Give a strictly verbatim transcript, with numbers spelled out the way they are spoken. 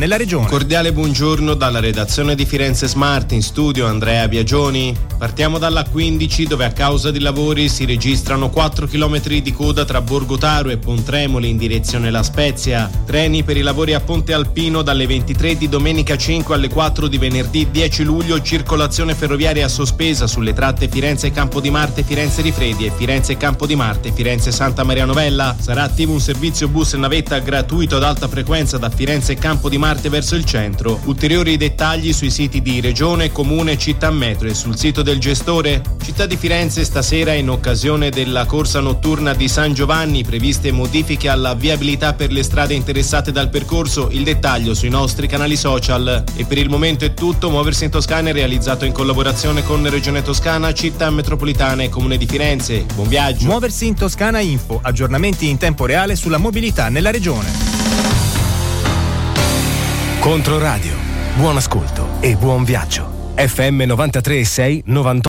nella regione. Cordiale buongiorno dalla redazione di Firenze Smart, in studio Andrea Biagioni. Partiamo dalla quindici, dove a causa di lavori si registrano quattro chilometri di coda tra Borgotaro e Pontremoli in direzione La Spezia. Treni per i lavori a Ponte Alpino dalle ventitré di domenica cinque alle quattro di venerdì dieci luglio. Circolazione ferroviaria sospesa sulle tratte Firenze Campo di Marte, Firenze Rifredi e Firenze Campo di Marte, Firenze Santa Maria Novella. Sarà attivo un servizio bus e navetta gratuito ad alta frequenza da Firenze e Campo di Marte verso il centro. Ulteriori dettagli sui siti di Regione, Comune, Città Metro e sul sito del gestore. Città di Firenze, stasera in occasione della corsa notturna di San Giovanni, previste modifiche alla viabilità per le strade interessate dal percorso. Il dettaglio sui nostri canali social. E per il momento è tutto. Muoversi in Toscana è realizzato in collaborazione con Regione Toscana, Città Metropolitana e Comune di Firenze. Buon viaggio. Muoversi in Toscana Info, aggiornamenti in tempo reale sulla mobilità nella regione. Controradio, buon ascolto e buon viaggio. F M novantatré e sei novantotto